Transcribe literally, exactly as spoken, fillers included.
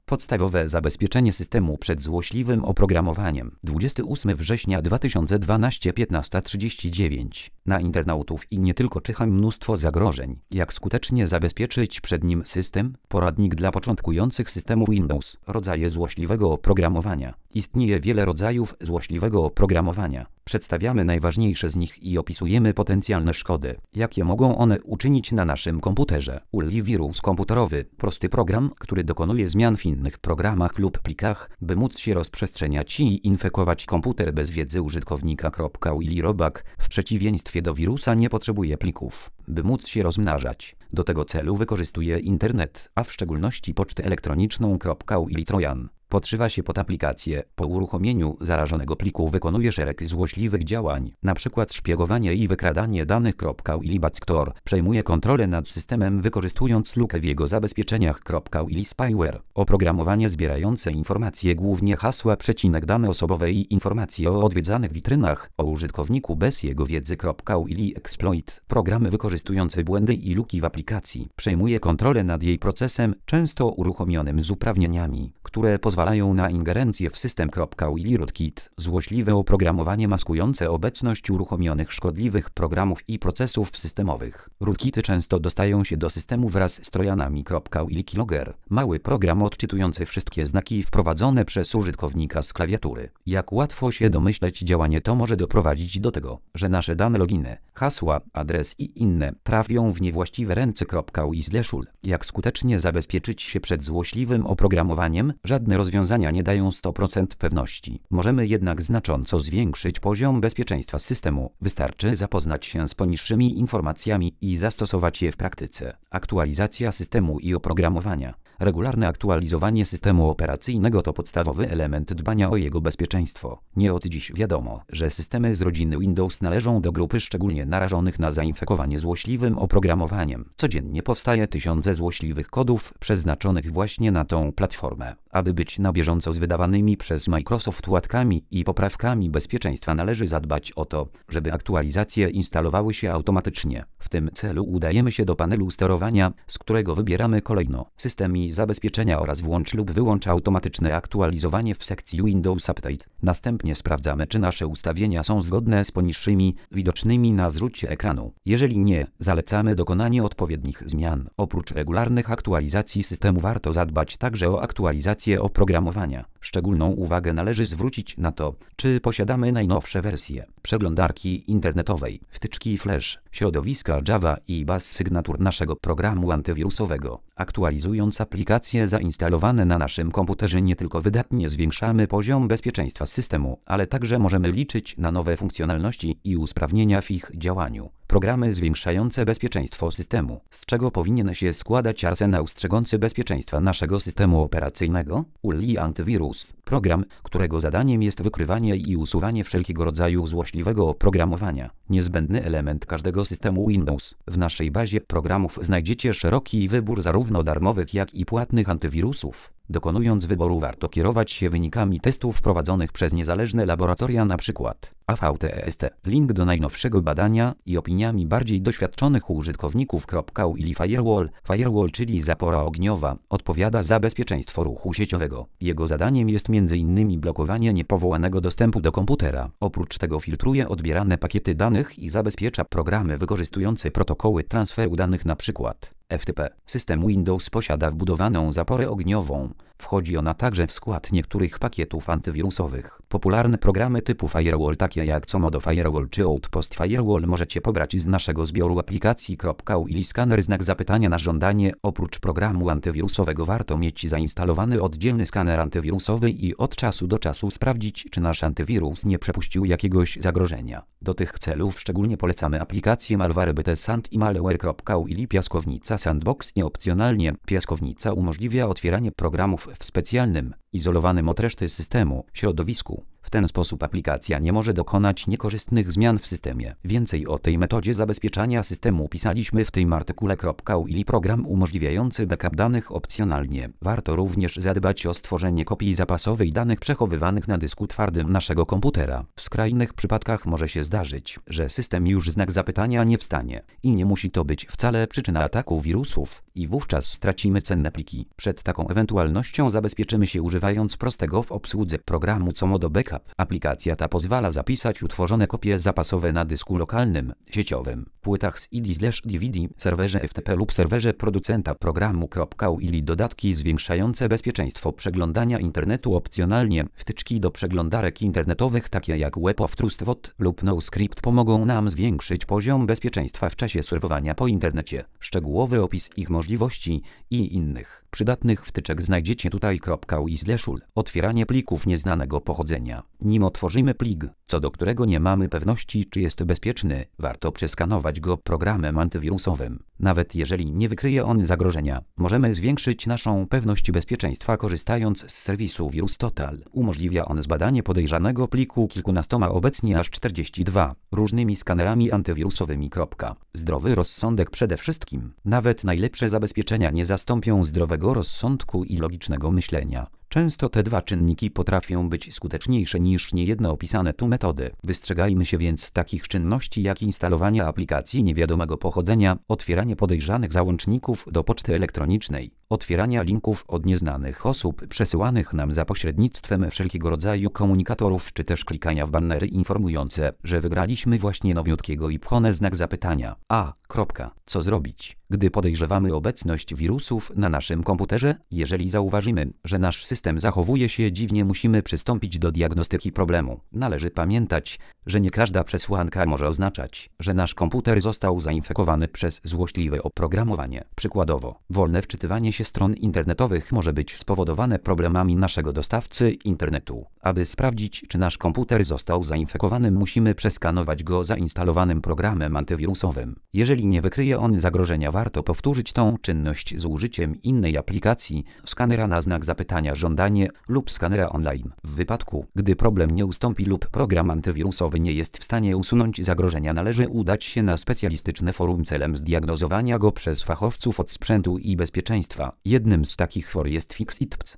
Podstawowe zabezpieczenie systemu przed złośliwym oprogramowaniem. dwudziestego ósmego września dwa tysiące dwunastego, piętnasta trzydzieści dziewięć. Na internautów i nie tylko czyha mnóstwo zagrożeń. Jak skutecznie zabezpieczyć przed nim system? Poradnik dla początkujących systemu Windows. Rodzaje złośliwego oprogramowania. Istnieje wiele rodzajów złośliwego oprogramowania. Przedstawiamy najważniejsze z nich i opisujemy potencjalne szkody, jakie mogą one uczynić na naszym komputerze. U L I wirus komputerowy. Prosty program, który dokonuje zmian w innych programach lub plikach, by móc się rozprzestrzeniać i infekować komputer bez wiedzy użytkownika. U L I robak w przeciwieństwie do wirusa nie potrzebuje plików, by móc się rozmnażać. Do tego celu wykorzystuje internet, a w szczególności pocztę elektroniczną. U L I Trojan podszywa się pod aplikację. Po uruchomieniu zarażonego pliku wykonuje szereg złośliwych działań, np. szpiegowanie i wykradanie danych. U L I Backdoor przejmuje kontrolę nad systemem, wykorzystując lukę w jego zabezpieczeniach. U L I Spyware oprogramowanie zbierające informacje, głównie hasła, przecinek, dane osobowe i informacje o odwiedzanych witrynach o użytkowniku bez jego wiedzy. U L I Exploit programy wykorzystujące błędy i luki w aplikacji przejmuje kontrolę nad jej procesem, często uruchomionym z uprawnieniami, które pozwalają na ingerencję w system. U L I Rootkit złośliwe oprogramowanie maskujące obecność uruchomionych szkodliwych programów i procesów systemowych. Rootkity często dostają się do systemu wraz z trojanami. U L I Keylogger mały program odczytujący wszystkie znaki wprowadzone przez użytkownika z klawiatury. Jak łatwo się domyśleć, działanie to może doprowadzić do tego, że nasze dane, loginy, hasła, adres i inne trafią w niewłaściwe ręce. U L I Slashul jak skutecznie zabezpieczyć się przed złośliwym oprogramowaniem? Żadne rozwiązania nie dają sto procent pewności. Możemy jednak znacząco zwiększyć poziom bezpieczeństwa systemu. Wystarczy zapoznać się z poniższymi informacjami i zastosować je w praktyce. Aktualizacja systemu i oprogramowania. Regularne aktualizowanie systemu operacyjnego to podstawowy element dbania o jego bezpieczeństwo. Nie od dziś wiadomo, że systemy z rodziny Windows należą do grupy szczególnie narażonych na zainfekowanie złośliwym oprogramowaniem. Codziennie powstaje tysiące złośliwych kodów przeznaczonych właśnie na tą platformę. Aby być na bieżąco z wydawanymi przez Microsoft łatkami i poprawkami bezpieczeństwa, należy zadbać o to, żeby aktualizacje instalowały się automatycznie. W tym celu udajemy się do panelu sterowania, z którego wybieramy kolejno system i zabezpieczenia oraz włącz lub wyłącz automatyczne aktualizowanie w sekcji Windows Update. Następnie sprawdzamy, czy nasze ustawienia są zgodne z poniższymi widocznymi na zrzucie ekranu. Jeżeli nie, zalecamy dokonanie odpowiednich zmian. Oprócz regularnych aktualizacji systemu warto zadbać także o aktualizację oprogramowania. Szczególną uwagę należy zwrócić na to, czy posiadamy najnowsze wersje przeglądarki internetowej, wtyczki Flash, środowiska Java i baz sygnatur naszego programu antywirusowego. Aktualizując aplikacje zainstalowane na naszym komputerze, nie tylko wydatnie zwiększamy poziom bezpieczeństwa systemu, ale także możemy liczyć na nowe funkcjonalności i usprawnienia w ich działaniu. Programy zwiększające bezpieczeństwo systemu. Z czego powinien się składać arsenał strzegący bezpieczeństwa naszego systemu operacyjnego? U L I Antywirus. Program, którego zadaniem jest wykrywanie i usuwanie wszelkiego rodzaju złośliwego oprogramowania. Niezbędny element każdego systemu Windows. W naszej bazie programów znajdziecie szeroki wybór zarówno darmowych, jak i płatnych antywirusów. Dokonując wyboru warto kierować się wynikami testów prowadzonych przez niezależne laboratoria, np. A V T S T. Link do najnowszego badania i opiniami bardziej doświadczonych użytkowników. U L I Firewall. Firewall, czyli zapora ogniowa, odpowiada za bezpieczeństwo ruchu sieciowego. Jego zadaniem jest między innymi blokowanie niepowołanego dostępu do komputera. Oprócz tego filtruje odbierane pakiety danych i zabezpiecza programy wykorzystujące protokoły transferu danych, np. F T P. System Windows posiada wbudowaną zaporę ogniową. Wchodzi ona także w skład niektórych pakietów antywirusowych. Popularne programy typu Firewall, takie jak Comodo Firewall czy Outpost Firewall, możecie pobrać z naszego zbioru aplikacji. U L I Scanner. Znak zapytania na żądanie. Oprócz programu antywirusowego warto mieć zainstalowany oddzielny skaner antywirusowy i od czasu do czasu sprawdzić, czy nasz antywirus nie przepuścił jakiegoś zagrożenia. Do tych celów szczególnie polecamy aplikacje Malwarebyte Sand i Malware. U L I Piaskownica Sandbox. I opcjonalnie piaskownica umożliwia otwieranie programów w specjalnym, izolowanym od reszty systemu środowisku. W ten sposób aplikacja nie może dokonać niekorzystnych zmian w systemie. Więcej o tej metodzie zabezpieczania systemu pisaliśmy w tym artykule. U L I program umożliwiający backup danych opcjonalnie. Warto również zadbać o stworzenie kopii zapasowej danych przechowywanych na dysku twardym naszego komputera. W skrajnych przypadkach może się zdarzyć, że system już znak zapytania nie wstanie. I nie musi to być wcale przyczyna ataku wirusów. I wówczas stracimy cenne pliki. Przed taką ewentualnością pewnością zabezpieczymy się używając prostego w obsłudze programu Comodo Backup. Aplikacja ta pozwala zapisać utworzone kopie zapasowe na dysku lokalnym, sieciowym, płytach z C D/D V D, serwerze F T P lub serwerze producenta programu. U I dodatki zwiększające bezpieczeństwo przeglądania internetu, opcjonalnie wtyczki do przeglądarek internetowych takie jak Web of Trust W O T lub NoScript pomogą nam zwiększyć poziom bezpieczeństwa w czasie surfowania po internecie. Szczegółowy opis ich możliwości i innych przydatnych wtyczek znajdziecie tutaj. U I ul. Otwieranie plików nieznanego pochodzenia. Nim otworzymy plik, co do którego nie mamy pewności, czy jest bezpieczny, warto przeskanować go programem antywirusowym. Nawet jeżeli nie wykryje on zagrożenia, możemy zwiększyć naszą pewność bezpieczeństwa korzystając z serwisu VirusTotal. Umożliwia on zbadanie podejrzanego pliku kilkunastoma, obecnie aż czterdziestu dwoma, różnymi skanerami antywirusowymi. Zdrowy rozsądek przede wszystkim. Nawet najlepsze zabezpieczenia nie zastąpią zdrowego rozsądku i logicznego myślenia. Często te dwa czynniki potrafią być skuteczniejsze niż niejedne opisane tu metody. Wystrzegajmy się więc takich czynności jak instalowanie aplikacji niewiadomego pochodzenia, otwieranie podejrzanych załączników do poczty elektronicznej, otwierania linków od nieznanych osób przesyłanych nam za pośrednictwem wszelkiego rodzaju komunikatorów, czy też klikania w banery informujące, że wygraliśmy właśnie nowiutkiego i pchone znak zapytania. A. Kropka. Co zrobić, gdy podejrzewamy obecność wirusów na naszym komputerze? Jeżeli zauważymy, że nasz system zachowuje się dziwnie, musimy przystąpić do diagnostyki problemu. Należy pamiętać, że nie każda przesłanka może oznaczać, że nasz komputer został zainfekowany przez złośliwe oprogramowanie. Przykładowo, wolne wczytywanie się stron internetowych może być spowodowane problemami naszego dostawcy internetu. Aby sprawdzić, czy nasz komputer został zainfekowany, musimy przeskanować go zainstalowanym programem antywirusowym. Jeżeli nie wykryje on zagrożenia, warto powtórzyć tą czynność z użyciem innej aplikacji, skanera na znak zapytania żądanie lub skanera online. W wypadku, gdy problem nie ustąpi lub program antywirusowy nie jest w stanie usunąć zagrożenia, należy udać się na specjalistyczne forum celem zdiagnozowania go przez fachowców od sprzętu i bezpieczeństwa. Jednym z takich for jest Fixit.